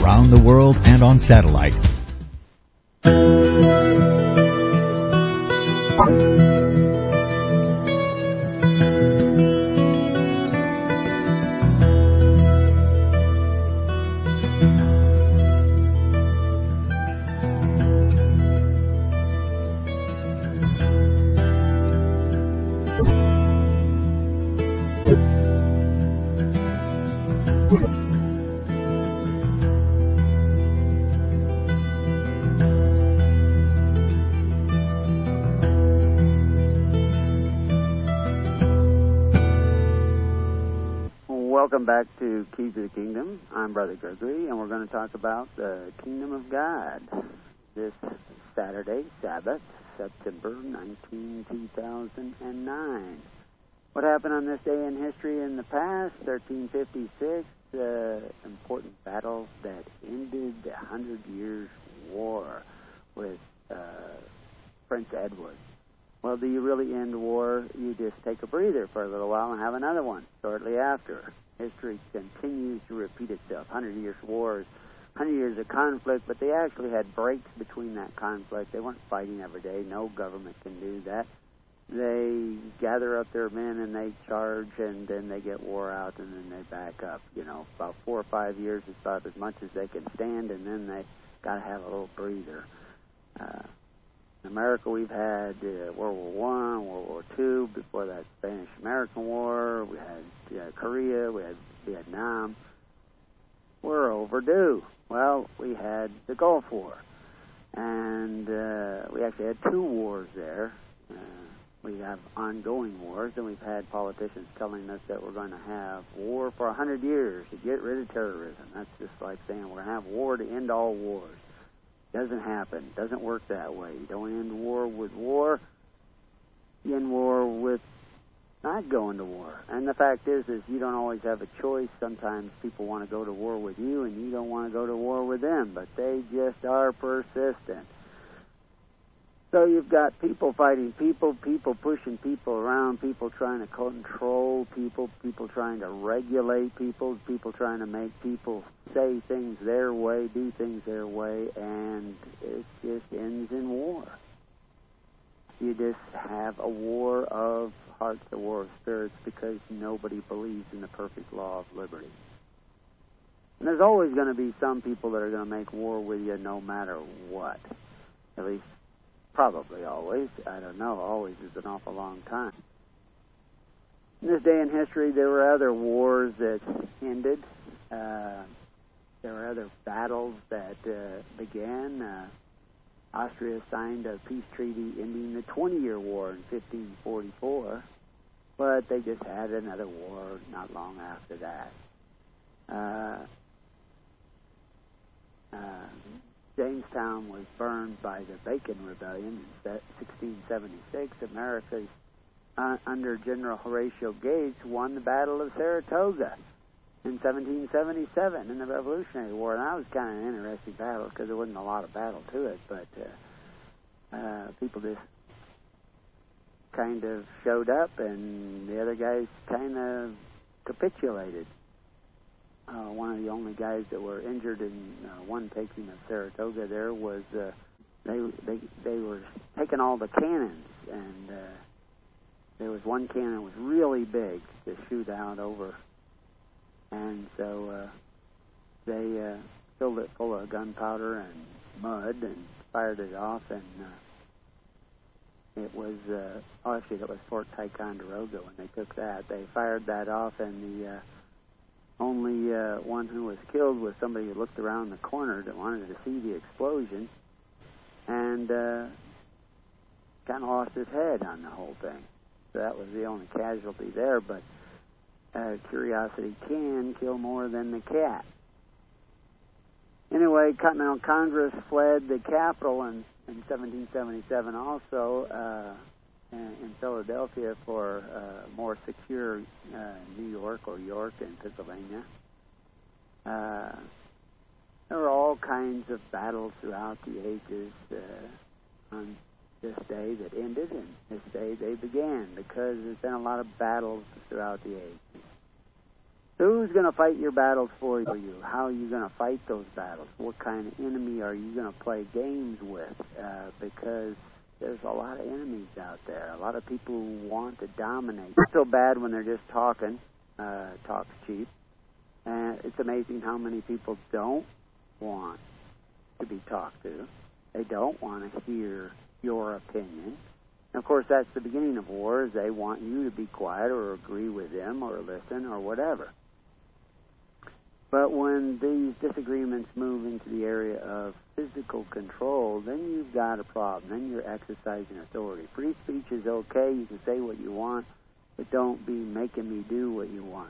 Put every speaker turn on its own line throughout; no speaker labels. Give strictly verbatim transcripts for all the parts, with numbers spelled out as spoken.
around the world and on satellite.
Welcome back to Keys of the Kingdom. I'm Brother Gregory, and we're going to talk about the Kingdom of God this Saturday, Sabbath, September nineteenth, two thousand nine. What happened on this day in history in the past? thirteen fifty-six, the uh, important battle that ended the Hundred Years' War with uh, Prince Edward. Well, do you really end war? You just take a breather for a little while and have another one shortly after. History continues to repeat itself. Hundred Years' Wars, hundred years of conflict, but they actually had breaks between that conflict. They weren't fighting every day. No government can do that. They gather up their men and they charge, and then they get wore out, and then they back up. You know, about four or five years is about as much as they can stand, and then they got to have a little breather. Uh, In America, we've had uh, World War One, World War Two. Before that, Spanish-American War. We had uh, Korea. We had Vietnam. We're overdue. Well, we had the Gulf War, and uh, we actually had two wars there. Uh, we have ongoing wars, and we've had politicians telling us that we're going to have war for a hundred years to get rid of terrorism. That's just like saying we're going to have war to end all wars. Doesn't happen. Doesn't work that way. You don't end war with war. You end war with not going to war. And the fact is, is you don't always have a choice. Sometimes people want to go to war with you, and you don't want to go to war with them. But they just are persistent. So you've got people fighting people, people pushing people around, people trying to control people, people trying to regulate people, people trying to make people say things their way, do things their way, and it just ends in war. You just have a war of hearts, a war of spirits, because nobody believes in the perfect law of liberty. And there's always going to be some people that are going to make war with you no matter what. At least probably always. I don't know. Always is an awful long time. In this day in history, there were other wars that ended. Uh, there were other battles that uh, began. Uh, Austria signed a peace treaty ending the twenty-year war in fifteen forty-four, but they just had another war not long after that. Uh, uh, Jamestown was burned by the Bacon Rebellion in sixteen seventy-six. America, uh, under General Horatio Gates, won the Battle of Saratoga in seventeen seventy-seven in the Revolutionary War. And that was kind of an interesting battle because there wasn't a lot of battle to it, but uh, uh, people just kind of showed up, and the other guys kind of capitulated. Uh, one of the only guys that were injured in uh, one taking of Saratoga there was uh, they they they were taking all the cannons, and uh, there was one cannon that was really big to shoot out over, and so uh, they uh, filled it full of gunpowder and mud and fired it off, and uh, it was uh, oh, actually that was Fort Ticonderoga when they took that. They fired that off, and the uh, only uh, one who was killed was somebody who looked around the corner that wanted to see the explosion, and uh, kind of lost his head on the whole thing. So that was the only casualty there, but uh, curiosity can kill more than the cat. Anyway, Continental Congress fled the Capitol in, in seventeen seventy-seven also, uh, in Philadelphia for uh, more secure uh, New York or York and Pennsylvania. Uh, there were all kinds of battles throughout the ages uh, on this day that ended, and this day they began, because there's been a lot of battles throughout the ages. So who's going to fight your battles for you? How are you going to fight those battles? What kind of enemy are you going to play games with? Uh, because there's a lot of enemies out there. A lot of people who want to dominate. It's so bad when they're just talking, uh, talk's cheap. And it's amazing how many people don't want to be talked to. They don't want to hear your opinion. And of course, that's the beginning of war, is they want you to be quiet or agree with them or listen or whatever. But when these disagreements move into the area of physical control, then you've got a problem. Then you're exercising authority. Free speech is okay. You can say what you want, but don't be making me do what you want.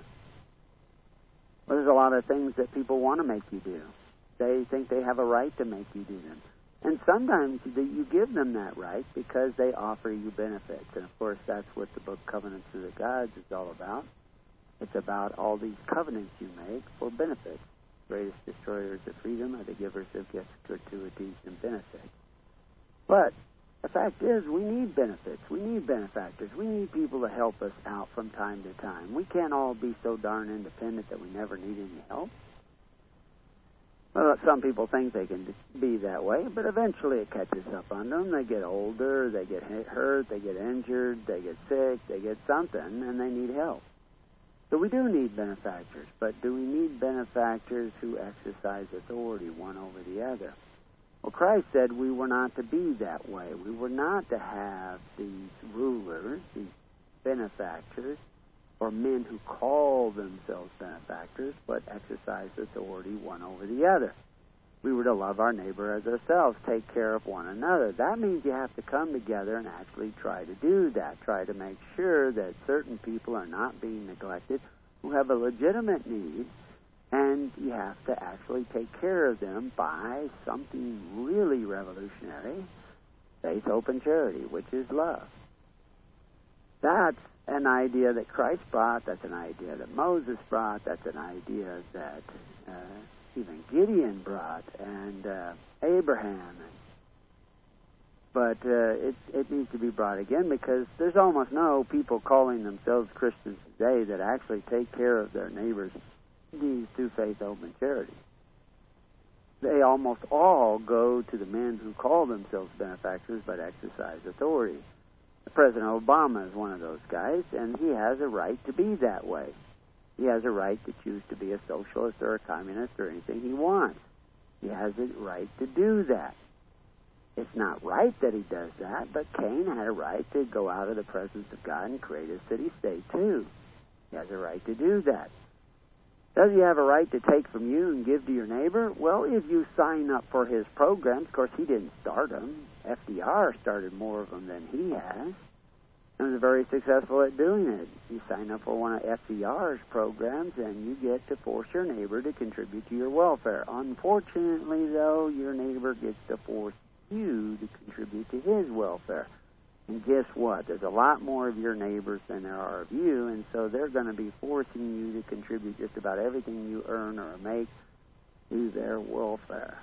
Well, there's a lot of things that people want to make you do. They think they have a right to make you do them. And sometimes you give them that right because they offer you benefits. And, of course, that's what the book Covenants of the Gods is all about. It's about all these covenants you make for benefits. Greatest destroyers of freedom are the givers of gifts, gratuities, and benefits. But the fact is, we need benefits. We need benefactors. We need people to help us out from time to time. We can't all be so darn independent that we never need any help. Well, some people think they can be that way, but eventually it catches up on them. They get older, they get hurt, they get injured, they get sick, they get something, and they need help. So we do need benefactors, but do we need benefactors who exercise authority one over the other? Well, Christ said we were not to be that way. We were not to have these rulers, these benefactors, or men who call themselves benefactors, but exercise authority one over the other. We were to love our neighbor as ourselves, take care of one another. That means you have to come together and actually try to do that. Try to make sure that certain people are not being neglected who have a legitimate need, and you have to actually take care of them by something really revolutionary, faith, hope, and charity, which is love. That's an idea that Christ brought. That's an idea that Moses brought. That's an idea that uh, even Gideon brought, and uh, Abraham. But uh, it, it needs to be brought again, because there's almost no people calling themselves Christians today that actually take care of their neighbors' needs through faith, hope, and charity. They almost all go to the men who call themselves benefactors but exercise authority. President Obama is one of those guys, and he has a right to be that way. He has a right to choose to be a socialist or a communist or anything he wants. He has a right to do that. It's not right that he does that, but Cain had a right to go out of the presence of God and create a city-state too. He has a right to do that. Does he have a right to take from you and give to your neighbor? Well, if you sign up for his programs, of course, he didn't start them. F D R started more of them than he has, and was very successful at doing it. You sign up for one of F D R's programs, and you get to force your neighbor to contribute to your welfare. Unfortunately, though, your neighbor gets to force you to contribute to his welfare. And guess what? There's a lot more of your neighbors than there are of you, and so they're going to be forcing you to contribute just about everything you earn or make to their welfare.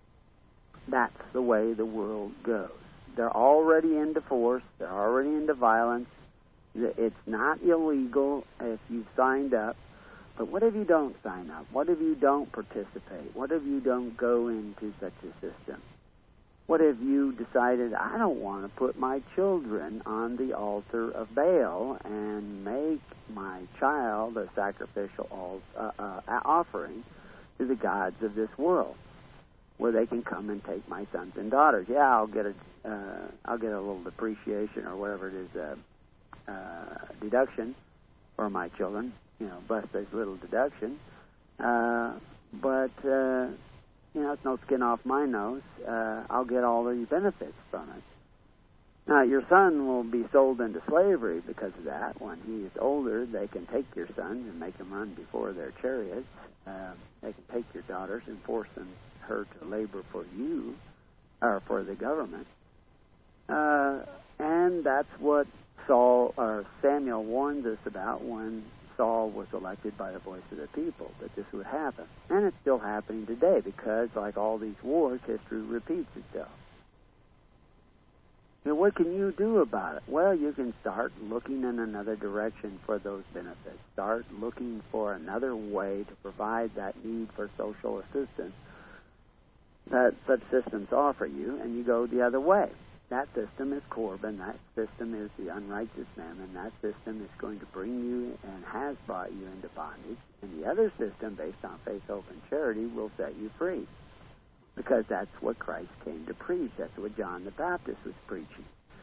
That's the way the world goes. They're already into force. They're already into violence. It's not illegal if you've signed up. But what if you don't sign up? What if you don't participate? What if you don't go into such a system? What if you decided, I don't want to put my children on the altar of Baal and make my child a sacrificial uh, uh, offering to the gods of this world, where they can come and take my sons and daughters? Yeah, I'll get a, uh, I'll get a little depreciation or whatever it is, uh, uh, deduction for my children. You know, bless this little deduction. Uh, but uh, you know, it's no skin off my nose. Uh, I'll get all the benefits from it. Now, your son will be sold into slavery because of that. When he is older, they can take your sons and make them run before their chariots. Uh, they can take your daughters and force them, her to labor for you, or for the government. Uh, and that's what Saul or Samuel warns us about when Saul was elected by the voice of the people, that this would happen. And it's still happening today because, like all these wars, history repeats itself. Now, what can you do about it? Well, you can start looking in another direction for those benefits. Start looking for another way to provide that need for social assistance that such systems offer you, and you go the other way. That system is Corbin. That system is the unrighteous mammon. That system is going to bring you and has brought you into bondage. And the other system, based on faith, hope, and charity, will set you free. Because that's what Christ came to preach. That's what John the Baptist was preaching.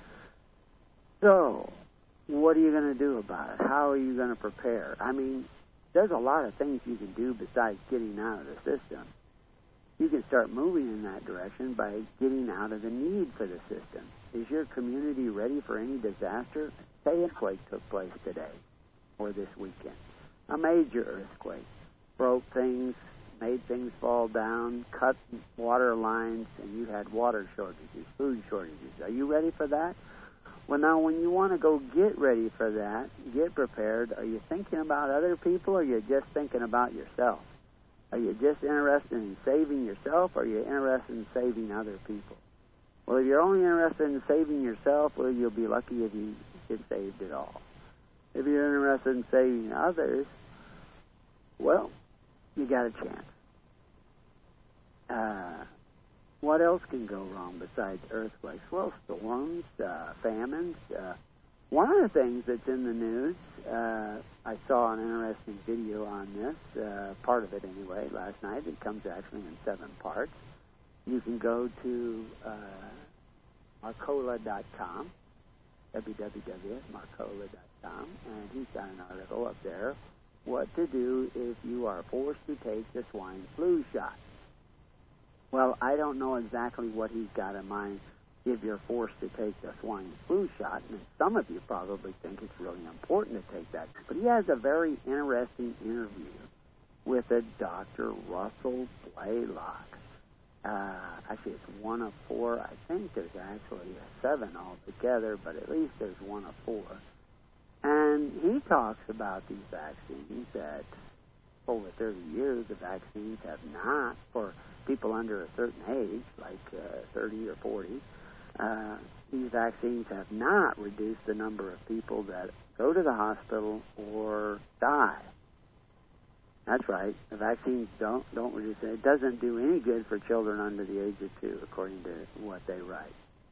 So, what are you going to do about it? How are you going to prepare? I mean, there's a lot of things you can do besides getting out of the system. You can start moving in that direction by getting out of the need for the system. Is your community ready for any disaster? Say an earthquake took place today or this weekend. A major earthquake broke things, made things fall down, cut water lines, and you had water shortages, food shortages. Are you ready for that? Well, now, when you want to go get ready for that, get prepared, are you thinking about other people, or are you just thinking about yourself? Are you just interested in saving yourself, or are you interested in saving other people? Well, if you're only interested in saving yourself, well, you'll be lucky if you get saved at all. If you're interested in saving others, well, you got a chance. Uh, what else can go wrong besides earthquakes? Well, storms, uh, famines. Uh, one of the things that's in the news, uh, I saw an interesting video on this, uh, part of it anyway, last night. It comes actually in seven parts. You can go to uh, Marcola dot com, w w w dot marcola dot com, and he's got an article up there, what to do if you are forced to take the swine flu shot. Well, I don't know exactly what he's got in mind if you're forced to take the swine flu shot, and some of you probably think it's really important to take that. But he has a very interesting interview with a Doctor Russell Blaylock. Uh, actually, it's one of four. I think there's actually a seven altogether, but at least there's one of four. And he talks about these vaccines that over thirty years, the vaccines have not, for people under a certain age, like uh, thirty or forty, uh, these vaccines have not reduced the number of people that go to the hospital or die. That's right. The vaccines don't don't reduce it. It doesn't do any good for children under the age of two, according to what they write.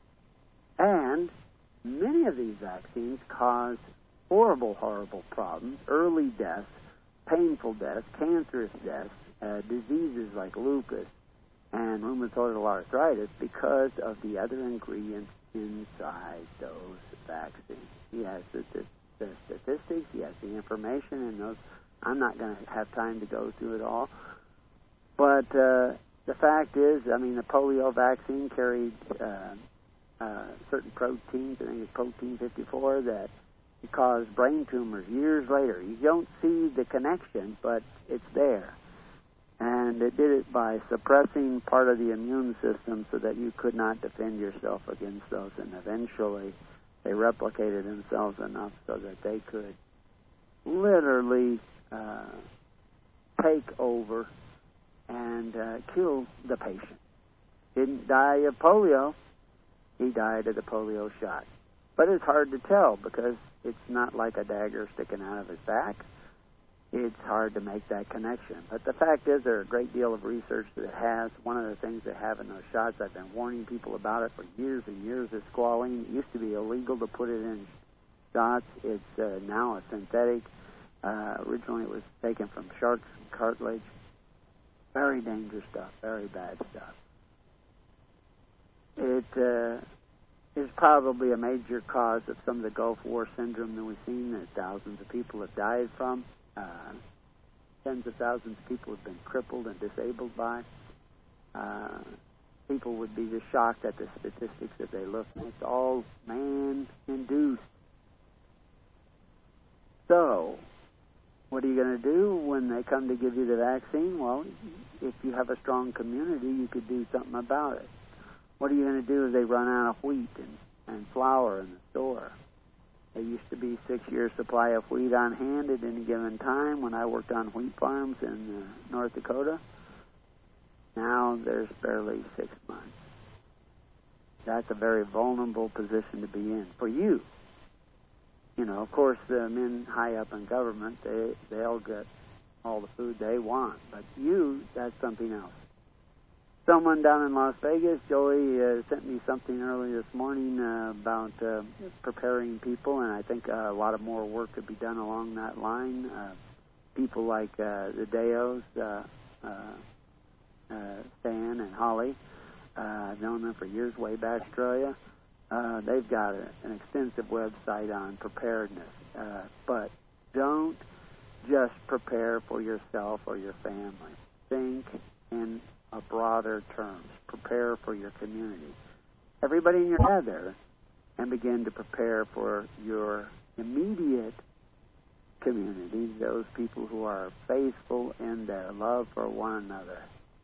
And many of these vaccines cause horrible, horrible problems, early deaths, painful deaths, cancerous deaths, uh, diseases like lupus and rheumatoid arthritis because of the other ingredients inside those vaccines. He has the, the, the statistics, he has the information, and those. I'm not going to have time to go through it all. But uh, the fact is, I mean, the polio vaccine carried uh, uh, certain proteins, I think it's protein fifty-four, that caused brain tumors years later. You don't see the connection, but it's there. And it did it by suppressing part of the immune system so that you could not defend yourself against those. And eventually they replicated themselves enough so that they could literally uh, take over and uh, kill the patient. Didn't die of polio. He died of the polio shot. But it's hard to tell because it's not like a dagger sticking out of his back. It's hard to make that connection. But the fact is, there's a great deal of research that it has. One of the things they have in those shots, I've been warning people about it for years and years, is squalene. It used to be illegal to put it in shots. It's uh, now a synthetic. Uh, originally, it was taken from shark's cartilage. Very dangerous stuff, very bad stuff. It uh, is probably a major cause of some of the Gulf War syndrome that we've seen that thousands of people have died from. Uh, tens of thousands of people have been crippled and disabled by. Uh, people would be just shocked at the statistics if they look. It's all man-induced. So, what are you going to do when they come to give you the vaccine? Well, if you have a strong community, you could do something about it. What are you going to do if they run out of wheat and, and flour in the store? There used to be six years' supply of wheat on hand at any given time when I worked on wheat farms in uh, North Dakota. Now there's barely six months. that's a very vulnerable position to be in for you. You know, of course, the men high up in government, they, they'll get all the food they want. But you, that's something else. Someone down in Las Vegas, Joey, uh, sent me something early this morning uh, about uh, preparing people, and I think uh, a lot of more work could be done along that line. Uh, people like uh, the Deos, uh, uh, uh, Stan and Holly, uh, I've known them for years, way back in Australia. Uh, they've got a, an extensive website on preparedness. Uh, but don't just prepare for yourself or your family. Think in a broader terms. Prepare for your community. Everybody in your gather and begin to prepare for your immediate community, those people who are faithful in their love for one another.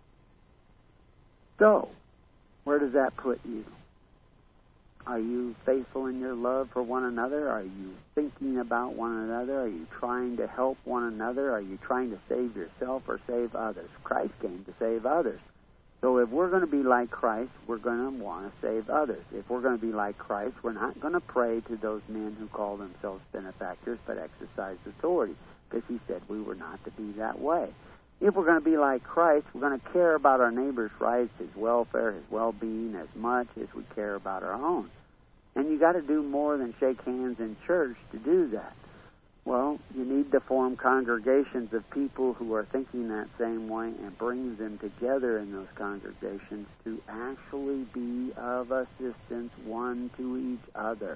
So, where does that put you? Are you faithful in your love for one another? Are you thinking about one another? Are you trying to help one another? Are you trying to save yourself or save others? Christ came to save others. So if we're going to be like Christ, we're going to want to save others. If we're going to be like Christ, we're not going to pray to those men who call themselves benefactors but exercise authority, because he said we were not to be that way. If we're going to be like Christ, we're going to care about our neighbor's rights, his welfare, his well-being as much as we care about our own. And you got to do more than shake hands in church to do that. Well, you need to form congregations of people who are thinking that same way and bring them together in those congregations to actually be of assistance one to each other.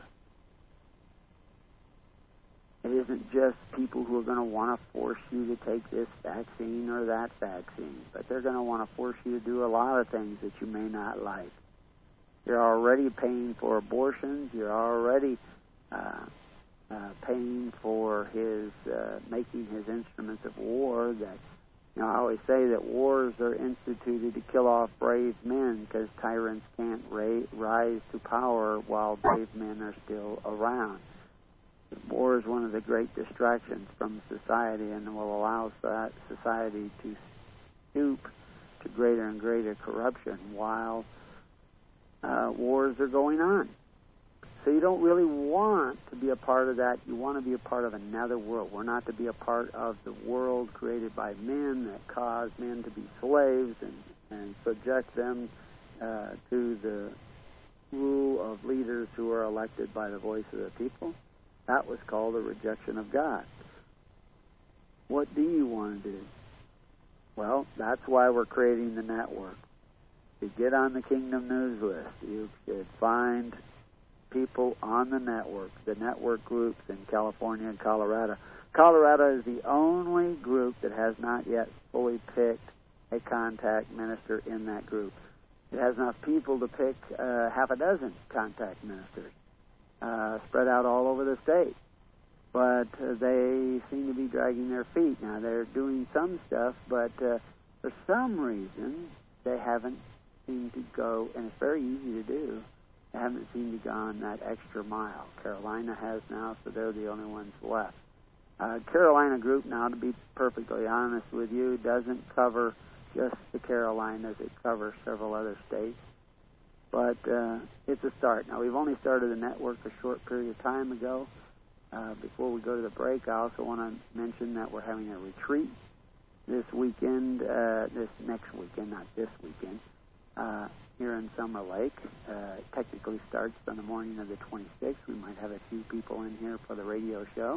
It isn't just people who are going to want to force you to take this vaccine or that vaccine, but they're going to want to force you to do a lot of things that you may not like. You're already paying for abortions. You're already uh, uh, paying for his uh, making his instruments of war. That you know, I always say that wars are instituted to kill off brave men, because tyrants can't ra- rise to power while brave men are still around. War is one of the great distractions from society, and will allow that society to stoop to greater and greater corruption while uh, wars are going on. So you don't really want to be a part of that. You want to be a part of another world. We're not to be a part of the world created by men that cause men to be slaves and, and subject them uh, to the rule of leaders who are elected by the voice of the people. That was called a rejection of God. What do you want to do? Well, that's why we're creating the network. To get on the Kingdom News list, you should find people on the network, the network groups in California and Colorado. Colorado is the only group that has not yet fully picked a contact minister in that group. It has enough people to pick uh, half a dozen contact ministers. Uh, spread out all over the state. But uh, they seem to be dragging their feet. Now, they're doing some stuff, but uh, for some reason, they haven't seemed to go, and it's very easy to do, they haven't seemed to go on that extra mile. Carolina has now, so they're the only ones left. Uh, Carolina group, now, to be perfectly honest with you, doesn't cover just the Carolinas. It covers several other states. But uh, it's a start. Now, we've only started the network a short period of time ago. Uh, before we go to the break, I also want to mention that we're having a retreat this weekend, uh, this next weekend, not this weekend, uh, here in Summer Lake. Uh, it technically starts on the morning of the twenty-sixth. We might have a few people in here for the radio show.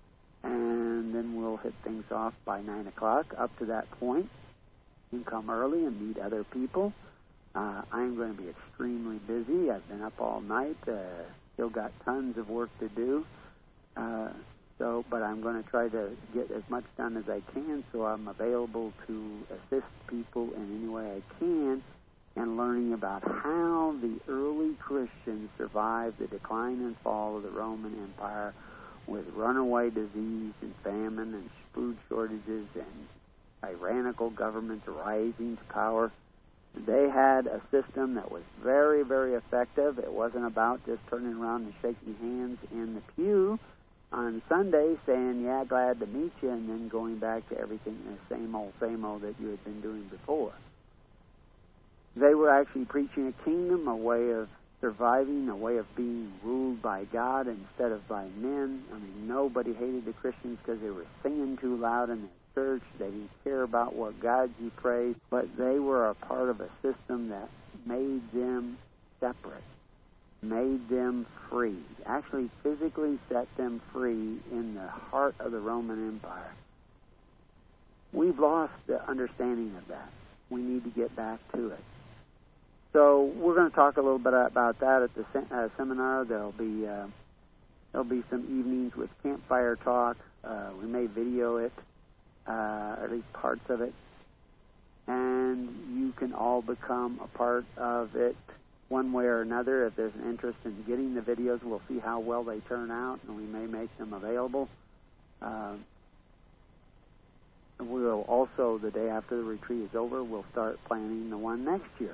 And then we'll hit things off by nine o'clock. Up to that point, you can come early and meet other people. Uh, I'm going to be extremely busy. I've been up all night. Uh, still got tons of work to do. Uh, so, but I'm going to try to get as much done as I can, so I'm available to assist people in any way I can, and learning about how the early Christians survived the decline and fall of the Roman Empire with runaway disease and famine and food shortages and tyrannical governments rising to power. They had a system that was very, very effective. It wasn't about just turning around and shaking hands in the pew on Sunday saying, yeah, glad to meet you, and then going back to everything the same old, same old that you had been doing before. They were actually preaching a kingdom, a way of surviving, a way of being ruled by God instead of by men. I mean, nobody hated the Christians because they were singing too loud in their church. They didn't care about what gods you praised, but they were a part of a system that made them separate, made them free, actually physically set them free in the heart of the Roman Empire. We've lost the understanding of that. We need to get back to it. So we're going to talk a little bit about that at the se- uh, seminar. There'll be uh, there'll be some evenings with campfire talk. Uh, we may video it, uh, at least parts of it, and you can all become a part of it one way or another. If there's an interest in getting the videos, we'll see how well they turn out, and we may make them available. Uh, we'll also, the day after the retreat is over, we'll start planning the one next year.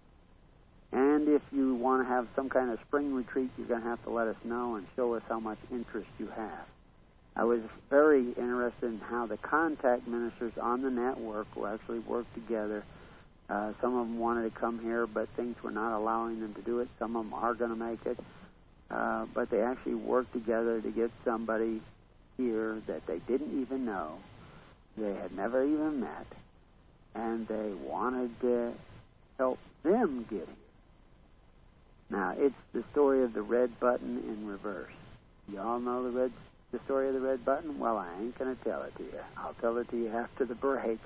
And if you want to have some kind of spring retreat, you're going to have to let us know and show us how much interest you have. I was very interested in how the contact ministers on the network will actually work together. Uh, some of them wanted to come here, but things were not allowing them to do it. Some of them are going to make it. Uh, but they actually worked together to get somebody here that they didn't even know, they had never even met, and they wanted to help them get here. Now, it's the story of the red button in reverse. You all know the red, the story of the red button? Well, I ain't going to tell it to you. I'll tell it to you after the break.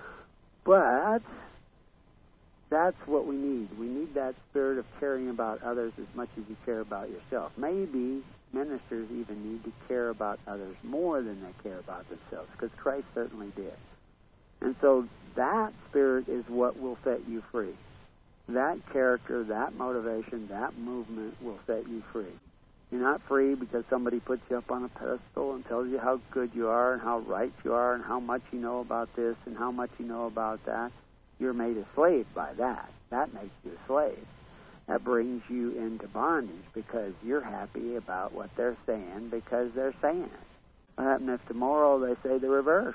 But that's what we need. We need that spirit of caring about others as much as you care about yourself. Maybe ministers even need to care about others more than they care about themselves, because Christ certainly did. And so that spirit is what will set you free. That character, that motivation, that movement will set you free. You're not free because somebody puts you up on a pedestal and tells you how good you are and how right you are and how much you know about this and how much you know about that. You're made a slave by that. That makes you a slave. That brings you into bondage because you're happy about what they're saying because they're saying it. What happens if tomorrow they say the reverse?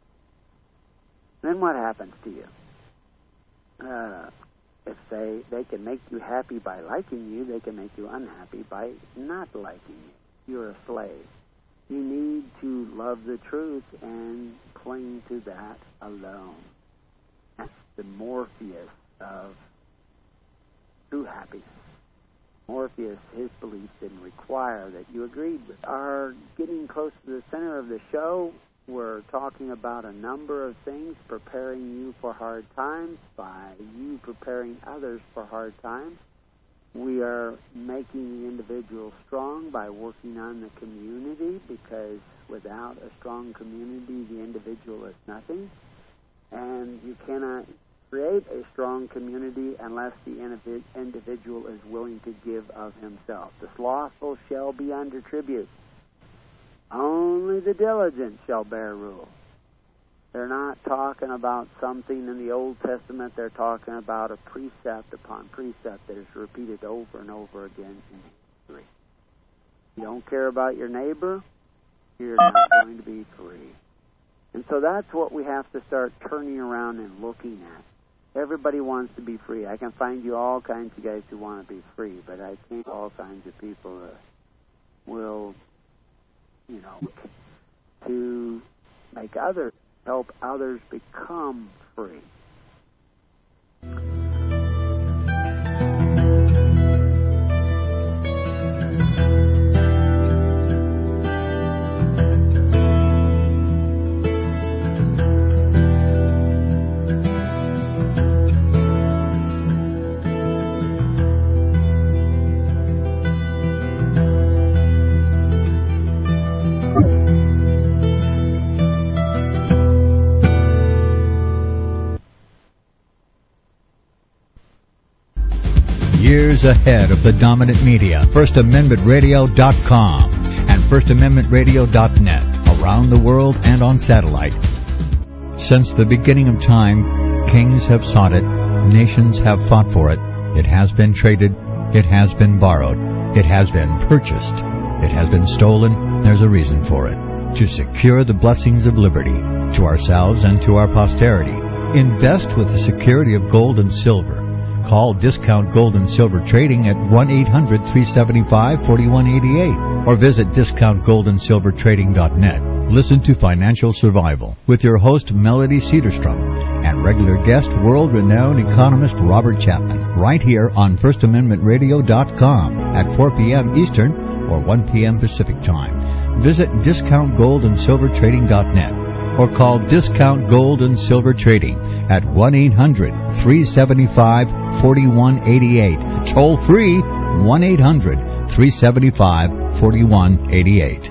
Then what happens to you? Uh... If they, they can make you happy by liking you, they can make you unhappy by not liking you. You're a slave. You need to love the truth and cling to that alone. That's the Morpheus of true happiness. Morpheus, his beliefs didn't require that you agreed with. Our getting close to the center of the show, we're talking about a number of things, preparing you for hard times by you preparing others for hard times. We are making the individual strong by working on the community, because without a strong community, the individual is nothing. And you cannot create a strong community unless the individual is willing to give of himself. The slothful shall be under tribute. Only the diligent shall bear rule. They're not talking about something in the Old Testament. They're talking about a precept upon precept that is repeated over and over again in history. You don't care about your neighbor, you're not going to be free. And so that's what we have to start turning around and looking at. Everybody wants to be free. I can find you all kinds of guys who want to be free, but I think all kinds of people uh, will... you know, to make others, help others become free.
Years ahead of the dominant media, First Amendment Radio dot com and First Amendment Radio dot net, around the world and on satellite. Since the beginning of time, kings have sought it, nations have fought for it. It has been traded, it has been borrowed, it has been purchased, it has been stolen. There's a reason for it. To secure the blessings of liberty to ourselves and to our posterity, invest with the security of gold and silver. Call Discount Gold and Silver Trading at one eight hundred, three seven five, four one eight eight or visit discount gold and silver trading dot net. Listen to Financial Survival with your host Melody Cedarstrom and regular guest, world-renowned economist Robert Chapman, right here on first amendment radio dot com at four p.m. Eastern or one p.m. Pacific Time. Visit discount gold and silver trading dot net or call Discount Gold and Silver Trading at one eight hundred, three seven five, four one eight eight. Toll free, one eight hundred, three seven five, four one eight eight.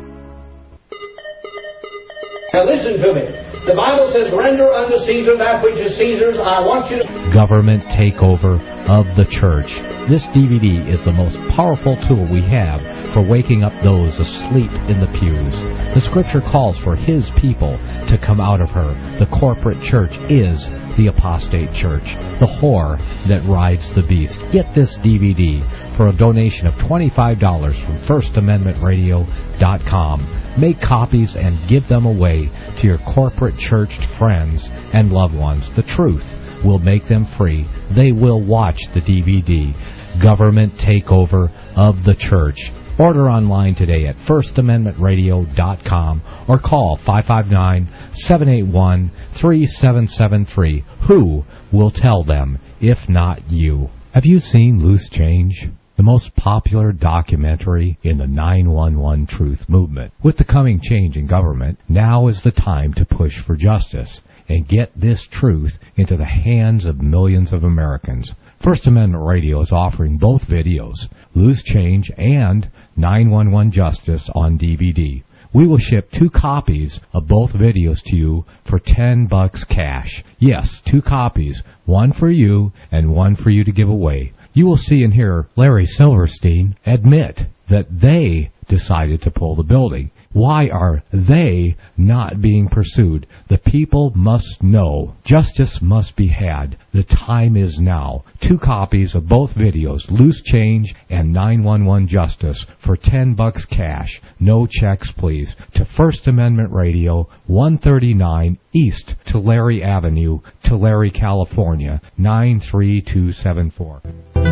Now listen to me. The Bible says, render unto Caesar that which is Caesar's. I want you to...
Government Takeover of the Church. This D V D is the most powerful tool we have for waking up those asleep in the pews. The Scripture calls for His people to come out of her. The corporate church is the apostate church, the whore that rides the beast. Get this D V D for a donation of twenty-five dollars from first amendment radio dot com. Make copies and give them away to your corporate church friends and loved ones. The truth will make them free. They will watch the D V D, Government Takeover of the Church. Order online today at first amendment radio dot com or call five five nine, seven eight one, three seven seven three. Who will tell them if not you? Have you seen Loose Change? The most popular documentary in the nine one one truth movement. With the coming change in government, now is the time to push for justice and get this truth into the hands of millions of Americans. First Amendment Radio is offering both videos, Loose Change and nine one one Justice on D V D. We will ship two copies of both videos to you for ten bucks cash. Yes, two copies, one for you and one for you to give away. You will see and hear Larry Silverstein admit that they decided to pull the building. Why are they not being pursued? The people must know. Justice must be had. The time is now. Two copies of both videos, Loose Change and nine one one Justice, for ten bucks cash. No checks, please. To First Amendment Radio, one thirty-nine East Tulare Avenue, Tulare, California, nine three two seven four.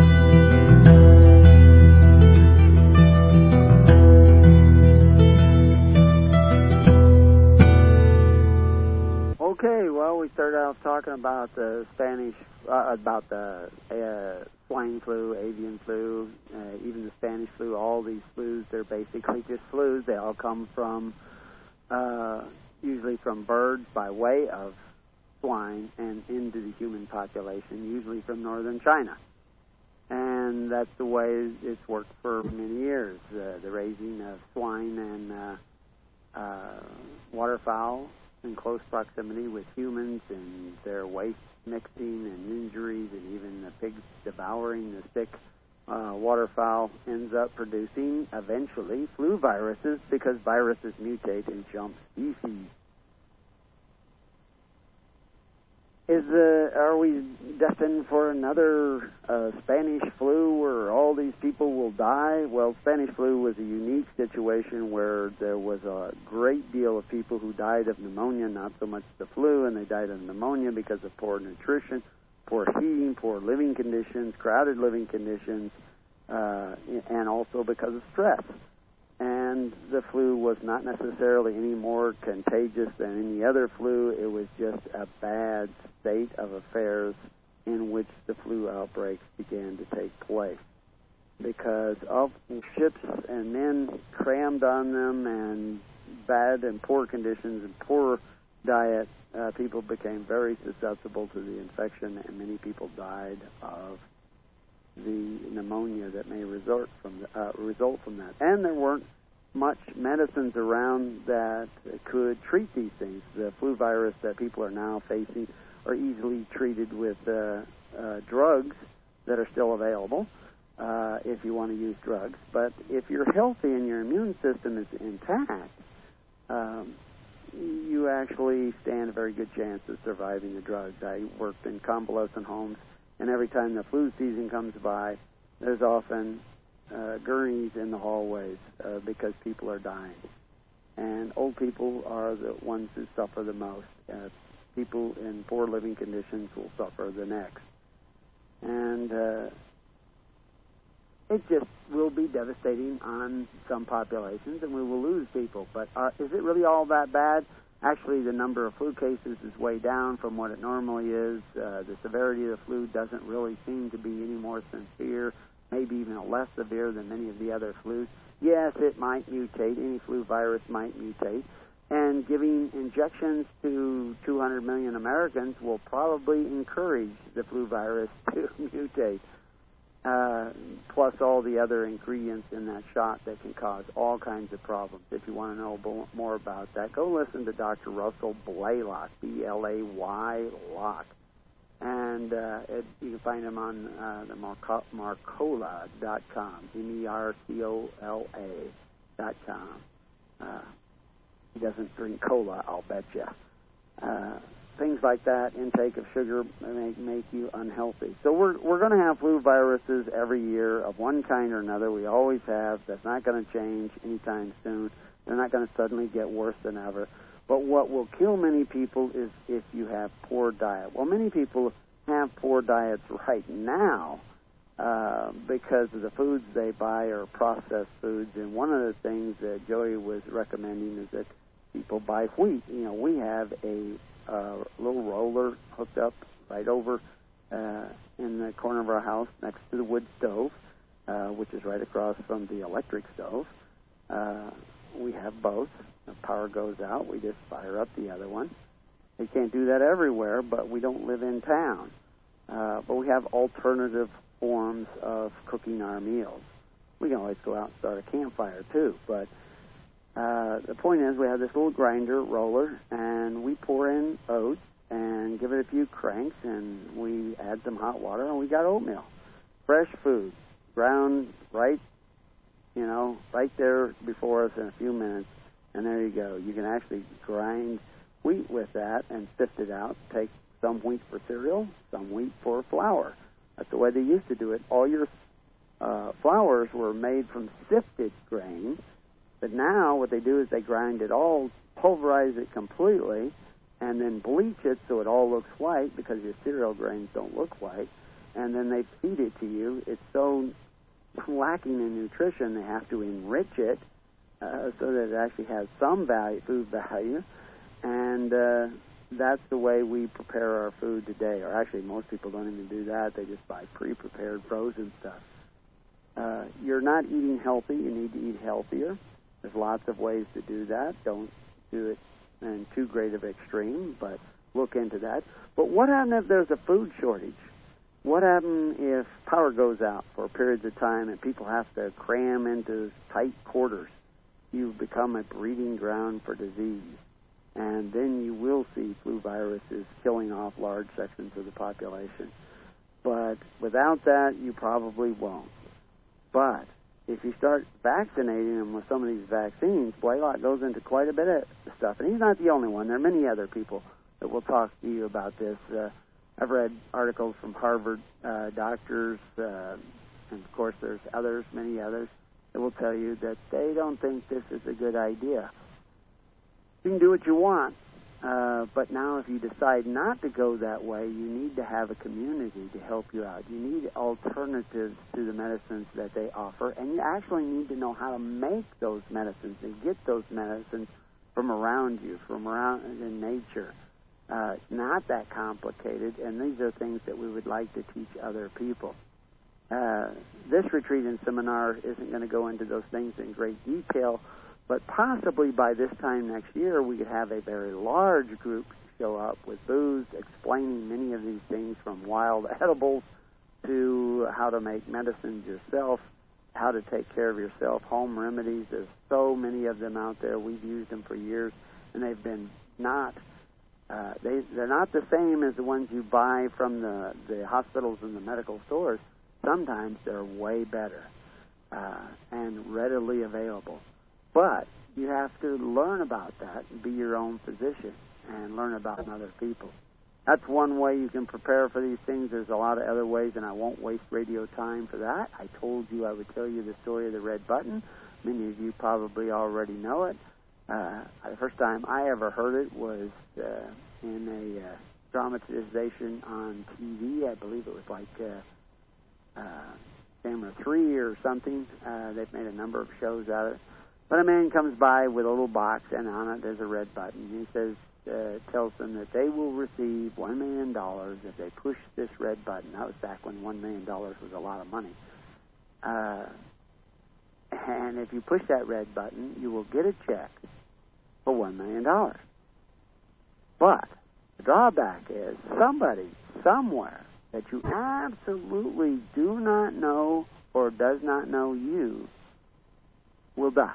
Okay, well, we started off talking about the Spanish, uh, about the uh, swine flu, avian flu, uh, even the Spanish flu. All these flus, they're basically just flus. They all come from, uh, usually from birds by way of swine and into the human population, usually from northern China. And that's the way it's worked for many years, uh, the raising of swine and uh, uh, waterfowl in close proximity with humans and their waste mixing and injuries, and even the pigs devouring the sick uh, waterfowl ends up producing eventually flu viruses, because viruses mutate and jump species. Is uh, are we destined for another uh, Spanish flu where all these people will die? Well, Spanish flu was a unique situation where there was a great deal of people who died of pneumonia, not so much the flu, and they died of pneumonia because of poor nutrition, poor heating, poor living conditions, crowded living conditions, uh, and also because of stress. And the flu was not necessarily any more contagious than any other flu. It was just a bad state of affairs in which the flu outbreaks began to take place, because of ships and men crammed on them and bad and poor conditions and poor diet, uh, people became very susceptible to the infection, and many people died of the pneumonia that may result from the, uh, result from that. And there weren't much medicines around that could treat these things. The flu virus that people are now facing are easily treated with uh, uh, drugs that are still available uh, if you want to use drugs. But if you're healthy and your immune system is intact, um, you actually stand a very good chance of surviving the drugs. I worked in convalescent homes, and every time the flu season comes by, there's often uh, gurneys in the hallways uh, because people are dying. And old people are the ones who suffer the most. Uh, people in poor living conditions will suffer the next. And and uh, it just will be devastating on some populations, and we will lose people. But uh, is it really all that bad? Actually, the number of flu cases is way down from what it normally is. Uh, the severity of the flu doesn't really seem to be any more severe, maybe even less severe than many of the other flus. Yes, it might mutate. Any flu virus might mutate. And giving injections to two hundred million Americans will probably encourage the flu virus to mutate. Uh, plus all the other ingredients in that shot that can cause all kinds of problems. If you want to know more about that, go listen to Doctor Russell Blaylock, B L A Y Lock. And uh, it, you can find him on uh, the Marco- Marcola dot com, M E R C O L A dot com. Uh, he doesn't drink cola, I'll bet you. Uh, things like that, intake of sugar make, make you unhealthy. So we're we're going to have flu viruses every year of one kind or another. We always have. That's not going to change anytime soon. They're not going to suddenly get worse than ever. But what will kill many people is if you have poor diet. Well, many people have poor diets right now uh, because of the foods they buy are processed foods. And one of the things that Joey was recommending is that people buy wheat. You know, we have a uh, little roller hooked up right over uh, in the corner of our house next to the wood stove, uh, which is right across from the electric stove. Uh, we have both. The power goes out, we just fire up the other one. We can't do that everywhere, but we don't live in town. Uh, but we have alternative forms of cooking our meals. We can always go out and start a campfire, too. But uh, the point is we have this little grinder roller, and we pour in oats and give it a few cranks, and we add some hot water, and we got oatmeal. Fresh food, ground right, you know, right there before us in a few minutes. And there you go. You can actually grind wheat with that and sift it out. Take some wheat for cereal, some wheat for flour. That's the way they used to do it. All your uh, flours were made from sifted grain, but now what they do is they grind it all, pulverize it completely, and then bleach it so it all looks white because your cereal grains don't look white, and then they feed it to you. It's so lacking in nutrition, they have to enrich it Uh, so that it actually has some value, food value, and uh, that's the way we prepare our food today. Or actually, most people don't even do that. They just buy pre-prepared frozen stuff. Uh, you're not eating healthy. You need to eat healthier. There's lots of ways to do that. Don't do it in too great of extreme, but look into that. But what happens if there's a food shortage? What happens if power goes out for periods of time and people have to cram into tight quarters? You've become a breeding ground for disease, and then you will see flu viruses killing off large sections of the population. But without that, you probably won't. But if you start vaccinating them with some of these vaccines, Blaylock goes into quite a bit of stuff, and he's not the only one. There are many other people that will talk to you about this. Uh, I've read articles from Harvard uh, doctors, uh, and of course there's others, many others, that will tell you that they don't think this is a good idea. You can do what you want, uh, but now if you decide not to go that way, you need to have a community to help you out. You need alternatives to the medicines that they offer, and you actually need to know how to make those medicines and get those medicines from around you, from around in nature. Uh, it's not that complicated, and these are things that we would like to teach other people. Uh, this retreat and seminar isn't going to go into those things in great detail, but possibly by this time next year we could have a very large group show up with booths explaining many of these things, from wild edibles to how to make medicines yourself, how to take care of yourself, home remedies. There's so many of them out there. We've used them for years, and they've been not uh, they, they're not the same as the ones you buy from the, the hospitals and the medical stores. Sometimes they're way better uh, and readily available. But you have to learn about that and be your own physician and learn about other people. That's one way you can prepare for these things. There's a lot of other ways, and I won't waste radio time for that. I told you I would tell you the story of the red button. Many of you probably already know it. Uh, the first time I ever heard it was uh, in a uh, dramatization on T V. I believe it was like... Uh, uh, camera three or something. Uh, they've made a number of shows out of it. But a man comes by with a little box, and on it there's a red button. He says, uh, tells them that they will receive one million dollars if they push this red button. That was back when one million dollars was a lot of money. Uh, and if you push that red button, you will get a check for one million dollars. But the drawback is somebody, somewhere, that you absolutely do not know or does not know you will die.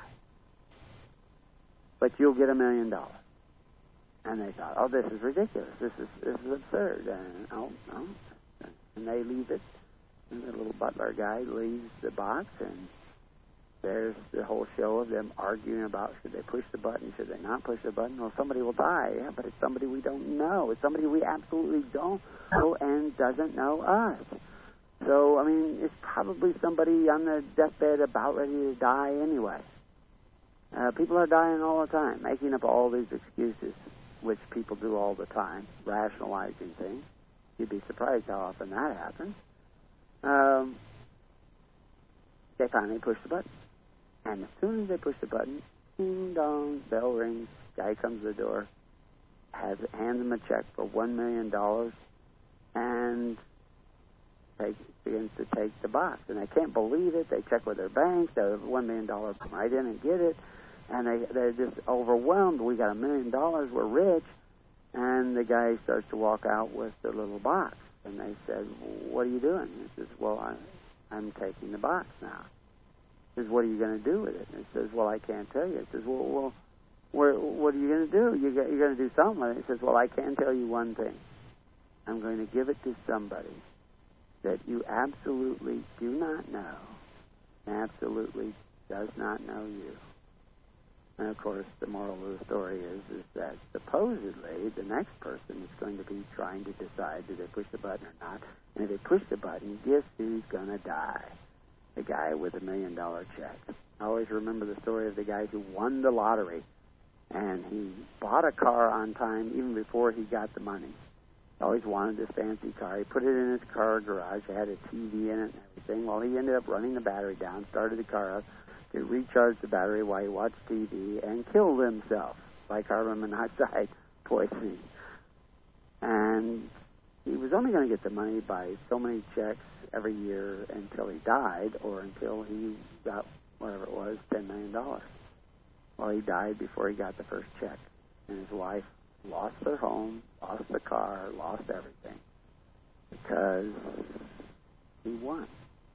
But you'll get a million dollars. And they thought, oh, this is ridiculous. This is this is absurd. And oh, no. And they leave it. And the little butler guy leaves the box, and there's the whole show of them arguing about should they push the button, should they not push the button. Well, somebody will die. Yeah, but it's somebody we don't know. It's somebody we absolutely don't know and doesn't know us. So, I mean, it's probably somebody on their deathbed about ready to die anyway. Uh, people are dying all the time, making up all these excuses, which people do all the time, rationalizing things. You'd be surprised how often that happens. Um, they finally push the button. And as soon as they push the button, ding dong, bell rings, guy comes to the door, has hands them a check for one million dollars, and take, begins to take the box. And they can't believe it. They check with their bank. They have one million dollars right in and get it. And they, they're just overwhelmed. We got a million dollars. We're rich. And the guy starts to walk out with the little box. And they said, what are you doing? He says, well, I, I'm taking the box now. He says, what are you going to do with it? And he says, well, I can't tell you. He says, well, well where, what are you going to do? You got, you're going to do something with it. He says, well, I can tell you one thing. I'm going to give it to somebody that you absolutely do not know and absolutely does not know you. And, of course, the moral of the story is, is that supposedly the next person is going to be trying to decide do they push the button or not. And if they push the button, guess who's going to die? The guy with a million-dollar check. I always remember the story of the guy who won the lottery, and he bought a car on time even before he got the money. He always wanted this fancy car. He put it in his car garage. It had a T V in it and everything. Well, he ended up running the battery down, started the car up, to recharge the battery while he watched T V, and killed himself by carbon monoxide poisoning. And he was only going to get the money by so many checks every year until he died, or until he got, whatever it was, ten million dollars. Well, he died before he got the first check. And his wife lost their home, lost the car, lost everything. Because he won.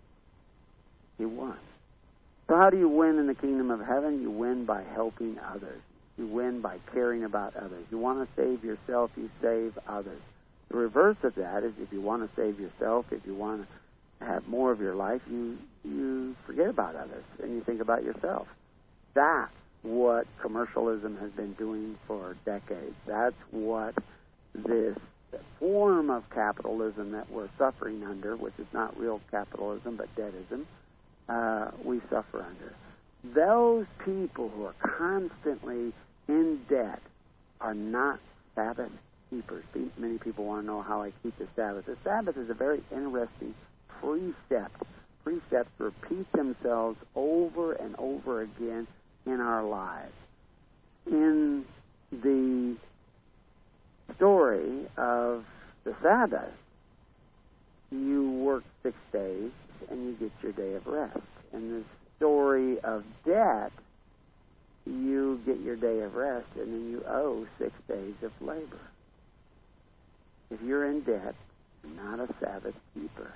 He won. So how do you win in the kingdom of heaven? You win by helping others. You win by caring about others. You want to save yourself, you save others. The reverse of that is if you want to save yourself, if you want to have more of your life, you you forget about others and you think about yourself. That's what commercialism has been doing for decades. That's what this form of capitalism that we're suffering under, which is not real capitalism but deadism, Uh, we suffer under. Those people who are constantly in debt are not Sabbath keepers. Many people want to know how I keep the Sabbath. The Sabbath is a very interesting precept. Precepts repeat themselves over and over again in our lives. In the story of the Sabbath, you work six days and you get your day of rest. In the story of debt, you get your day of rest and then you owe six days of labor. If you're in debt, you're not a Sabbath keeper.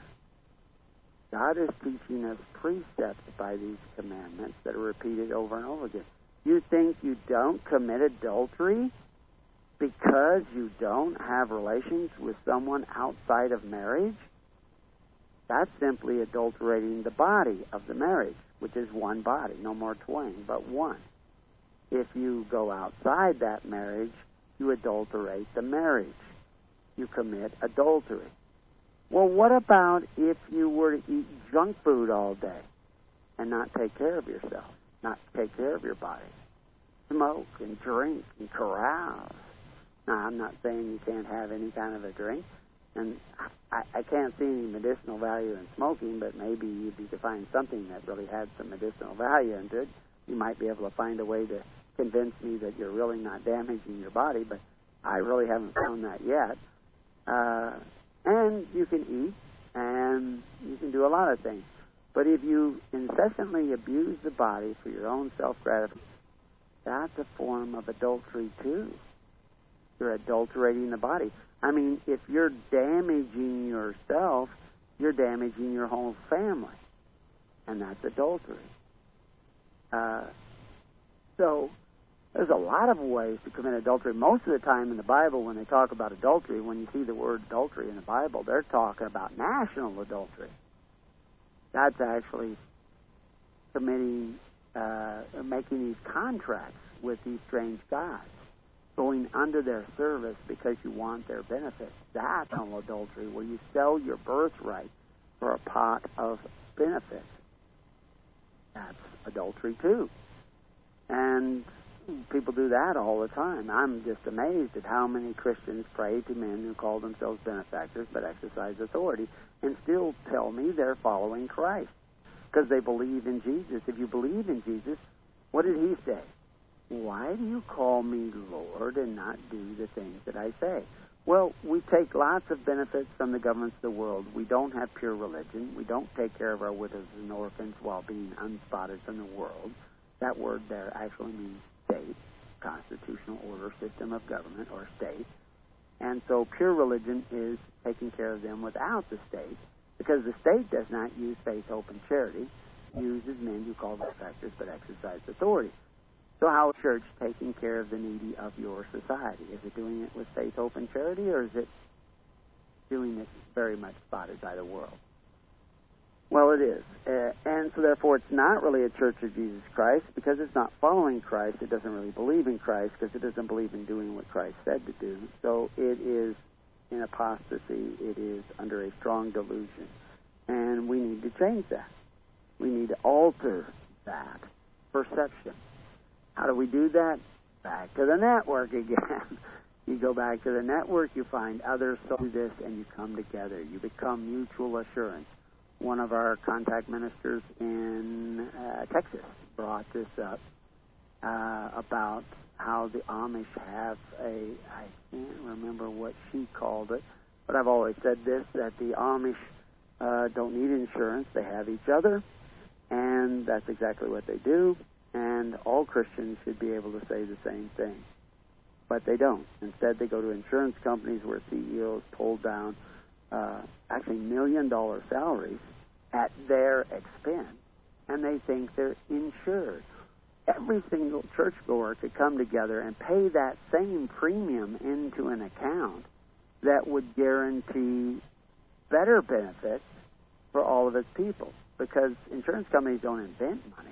God is teaching us precepts by these commandments that are repeated over and over again. You think you don't commit adultery because you don't have relations with someone outside of marriage? That's simply adulterating the body of the marriage, which is one body, no more twain, but one. If you go outside that marriage, you adulterate the marriage. You commit adultery. Well, what about if you were to eat junk food all day and not take care of yourself, not take care of your body? Smoke and drink and carouse. Now, I'm not saying you can't have any kind of a drink, And I, I can't see any medicinal value in smoking, but maybe if you could find something that really had some medicinal value into it, you might be able to find a way to convince me that you're really not damaging your body, but I really haven't found that yet. Uh, and you can eat, and you can do a lot of things. But if you incessantly abuse the body for your own self-gratification, that's a form of adultery, too. You're adulterating the body. I mean, if you're damaging yourself, you're damaging your whole family, and that's adultery. Uh, so there's a lot of ways to commit adultery. Most of the time in the Bible, when they talk about adultery, when you see the word adultery in the Bible, they're talking about national adultery. That's actually committing, uh, making these contracts with these strange gods, going under their service because you want their benefit. That's national adultery, where you sell your birthright for a pot of benefits. That's adultery too. And people do that all the time. I'm just amazed at how many Christians pray to men who call themselves benefactors but exercise authority and still tell me they're following Christ because they believe in Jesus. If you believe in Jesus, what did he say? Why do you call me Lord and not do the things that I say? Well, we take lots of benefits from the governments of the world. We don't have pure religion. We don't take care of our widows and orphans while being unspotted from the world. That word there actually means state, constitutional order, system of government, or state. And so pure religion is taking care of them without the state, because the state does not use faith, hope, and charity. It uses men who call benefactors but exercise authority. So how is the church taking care of the needy of your society? Is it doing it with faith, hope, and charity, or is it doing it very much spotted by the world? Well, it is. Uh, and so therefore it's not really a church of Jesus Christ, because it's not following Christ. It doesn't really believe in Christ because it doesn't believe in doing what Christ said to do. So it is in apostasy. It is under a strong delusion. And we need to change that. We need to alter that perception. How do we do that? Back to the network again. You go back to the network, you find others who do this, and you come together. You become mutual assurance. One of our contact ministers in uh, Texas brought this up uh, about how the Amish have a, I can't remember what she called it, but I've always said this, that the Amish uh, don't need insurance. They have each other, and that's exactly what they do. And all Christians should be able to say the same thing. But they don't. Instead, they go to insurance companies where C E Os pull down uh, actually million-dollar salaries at their expense, and they think they're insured. Every single churchgoer could come together and pay that same premium into an account that would guarantee better benefits for all of its people, because insurance companies don't invent money.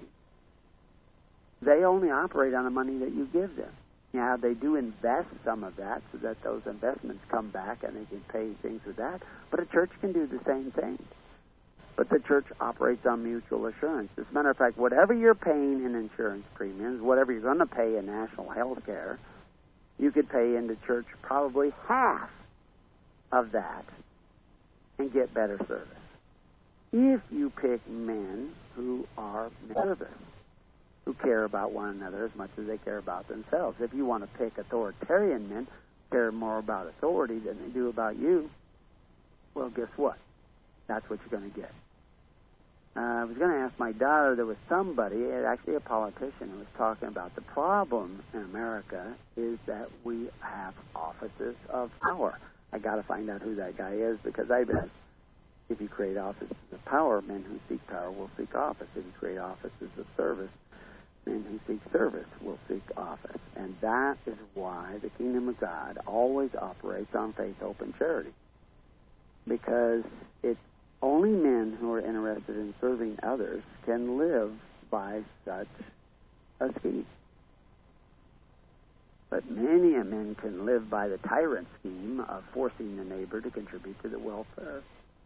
They only operate on the money that you give them. Now, they do invest some of that so that those investments come back and they can pay things with that. But a church can do the same thing. But the church operates on mutual assurance. As a matter of fact, whatever you're paying in insurance premiums, whatever you're going to pay in national health care, you could pay into church probably half of that and get better service. If you pick men who are service, who care about one another as much as they care about themselves. If you want to pick authoritarian men who care more about authority than they do about you, well, guess what? That's what you're going to get. Uh, I was going to ask my daughter, there was somebody, actually a politician, who was talking about the problem in America is that we have offices of power. I got to find out who that guy is, because I bet if you create offices of power, men who seek power will seek office. If you create offices of service, men who seek service will seek office. And that is why the kingdom of God always operates on faith, hope, and charity. Because it's only men who are interested in serving others can live by such a scheme. But many a men can live by the tyrant scheme of forcing the neighbor to contribute to the welfare.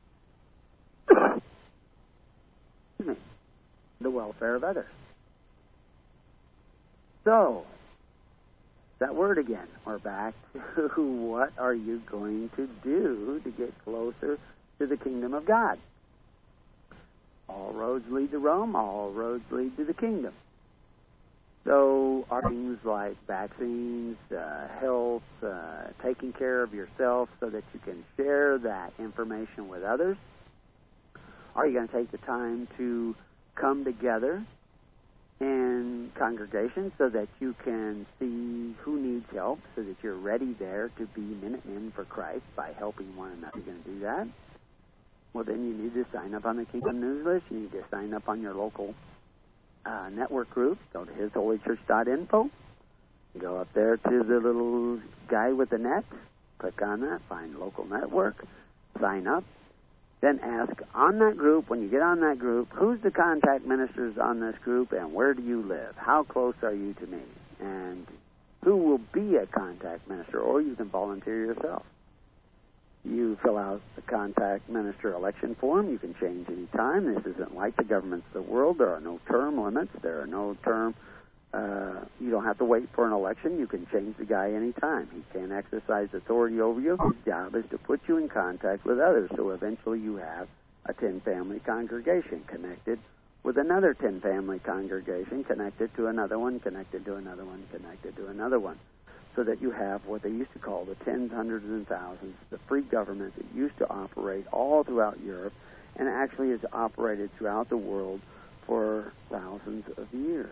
Excuse me, the welfare of others. So, that word again. We're back to what are you going to do to get closer to the kingdom of God? All roads lead to Rome. All roads lead to the kingdom. So are things like vaccines, uh, health, uh, taking care of yourself so that you can share that information with others? Are you going to take the time to come together in congregation so that you can see who needs help, so that you're ready there to be Minutemen for Christ by helping one another? You're going to do that? Well, then you need to sign up on the Kingdom News List. You need to sign up on your local uh, network group. Go to his holy church dot info. Go up there to the little guy with the net. Click on that. Find local network. Sign up. Then ask on that group, when you get on that group, who's the contact ministers on this group and where do you live? How close are you to me? And who will be a contact minister? Or you can volunteer yourself. You fill out the contact minister election form. You can change any time. This isn't like the governments of the world. There are no term limits. There are no term. Uh, you don't have to wait for an election. You can change the guy any time. He can't exercise authority over you. His job is to put you in contact with others. So eventually you have a ten-family congregation connected with another ten-family congregation connected to another one, connected to another one, connected to another one. So that you have what they used to call the tens, hundreds, and thousands, the free government that used to operate all throughout Europe and actually has operated throughout the world for thousands of years.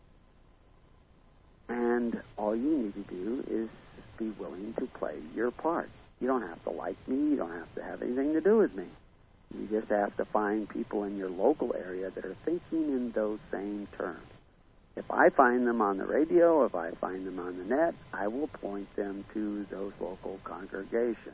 And all you need to do is be willing to play your part. You don't have to like me. You don't have to have anything to do with me. You just have to find people in your local area that are thinking in those same terms. If I find them on the radio, if I find them on the net, I will point them to those local congregations.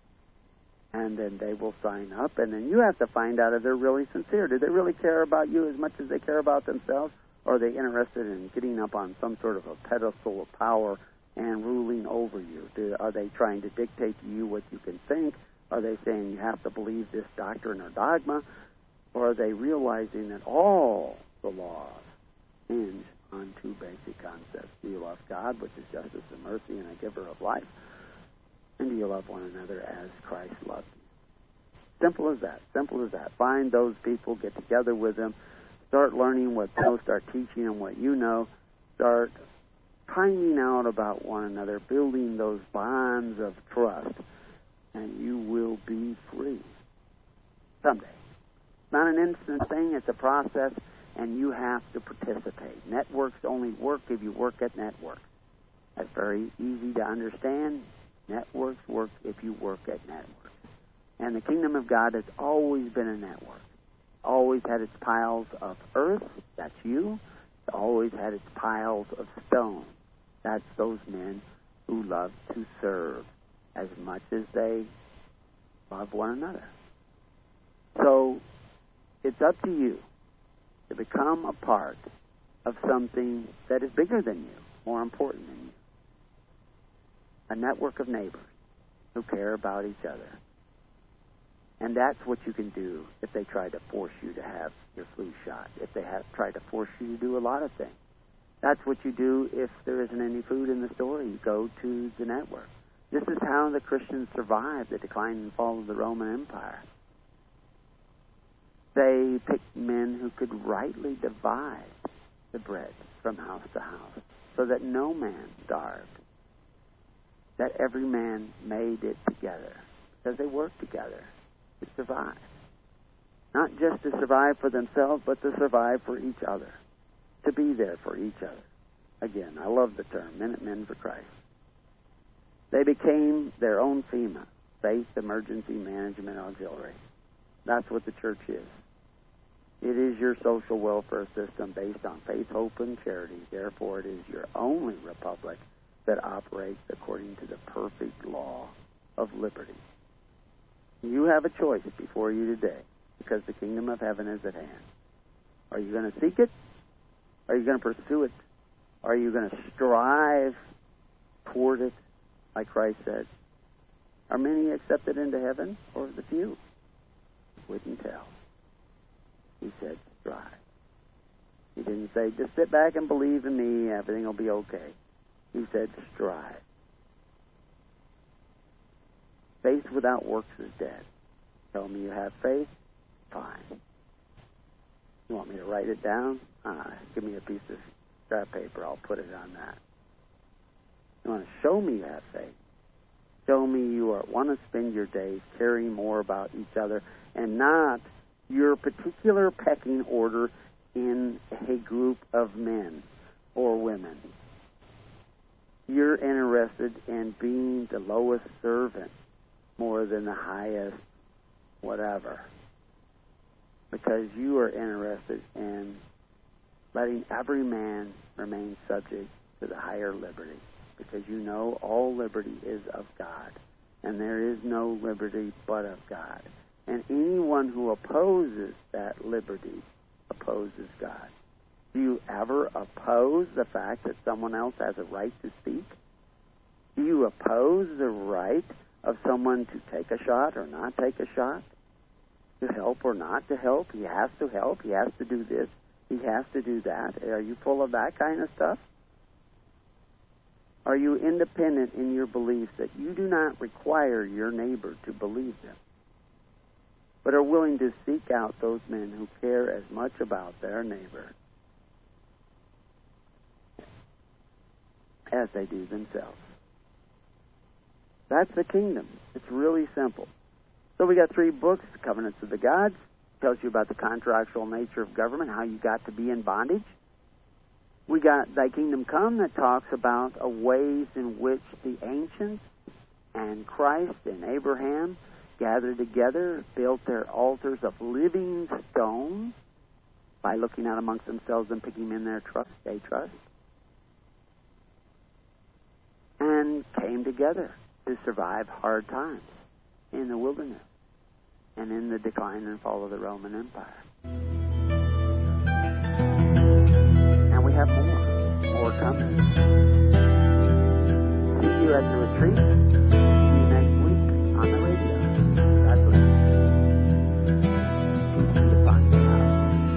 And then they will sign up, and then you have to find out if they're really sincere. Do they really care about you as much as they care about themselves? Or are they interested in getting up on some sort of a pedestal of power and ruling over you? Do, are they trying to dictate to you what you can think? Are they saying you have to believe this doctrine or dogma? Or are they realizing that all the laws hinge on two basic concepts? Do you love God, which is justice and mercy and a giver of life? And do you love one another as Christ loved you? Simple as that. Simple as that. Find those people, get together with them, start learning what they know, start teaching them what you know, start finding out about one another, building those bonds of trust, and you will be free someday. It's not an instant thing, it's a process, and you have to participate. Networks only work if you work at networks. That's very easy to understand. Networks work if you work at networks. And the kingdom of God has always been a network. Always had its piles of earth, that's you. It's always had its piles of stone. That's those men who love to serve as much as they love one another. So it's up to you to become a part of something that is bigger than you, more important than you. A network of neighbors who care about each other. And that's what you can do if they try to force you to have your flu shot, if they have try to force you to do a lot of things. That's what you do if there isn't any food in the store. You go to the network. This is how the Christians survived the decline and fall of the Roman Empire. They picked men who could rightly divide the bread from house to house so that no man starved, that every man made it together because they worked together to survive. Not just to survive for themselves, but to survive for each other, to be there for each other. Again, I love the term, Minutemen for Christ. They became their own FEMA, Faith Emergency Management Auxiliary. That's what the church is. It is your social welfare system based on faith, hope, and charity. Therefore, it is your only republic that operates according to the perfect law of liberty. You have a choice before you today, because the kingdom of heaven is at hand. Are you going to seek it? Are you going to pursue it? Are you going to strive toward it, like Christ said? Are many accepted into heaven, or the few? Wouldn't tell. He said, strive. He didn't say, just sit back and believe in me, everything will be okay. He said, strive. Faith without works is dead. Tell me you have faith? Fine. You want me to write it down? Uh, give me a piece of scrap paper. I'll put it on that. You want to show me you have faith? Show me you are, want to spend your days caring more about each other and not your particular pecking order in a group of men or women. You're interested in being the lowest servant more than the highest whatever, because you are interested in letting every man remain subject to the higher liberty, because you know all liberty is of God, and there is no liberty but of God. And anyone who opposes that liberty opposes God. Do you ever oppose the fact that someone else has a right to speak? Do you oppose the right of someone to take a shot or not take a shot? To help or not to help? He has to help. He has to do this. He has to do that. Are you full of that kind of stuff? Are you independent in your beliefs that you do not require your neighbor to believe them, but are willing to seek out those men who care as much about their neighbor as they do themselves? That's the kingdom. It's really simple. So we got three books: The Covenants of the Gods, tells you about the contractual nature of government, how you got to be in bondage. We got Thy Kingdom Come, that talks about a ways in which the ancients and Christ and Abraham gathered together, built their altars of living stones by looking out amongst themselves and picking in their trust, they trust, and came together to survive hard times in the wilderness and in the decline and fall of the Roman Empire. And we have more, more coming. See you at the retreat. See you next week on the radio. God bless you. See you find it out.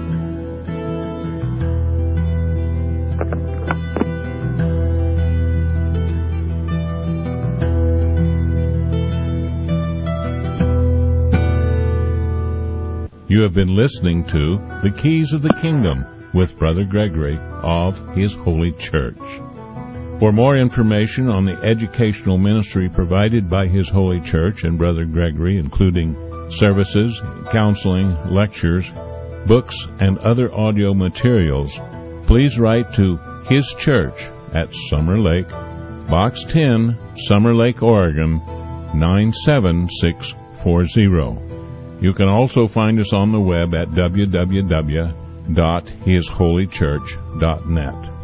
You have been listening to The Keys of the Kingdom with Brother Gregory of His Holy Church. For more information on the educational ministry provided by His Holy Church and Brother Gregory, including services, counseling, lectures, books, and other audio materials, please write to His Church at Summer Lake, Box ten, Summer Lake, Oregon, nine seven six four zero. You can also find us on the web at w w w dot his holy church dot net.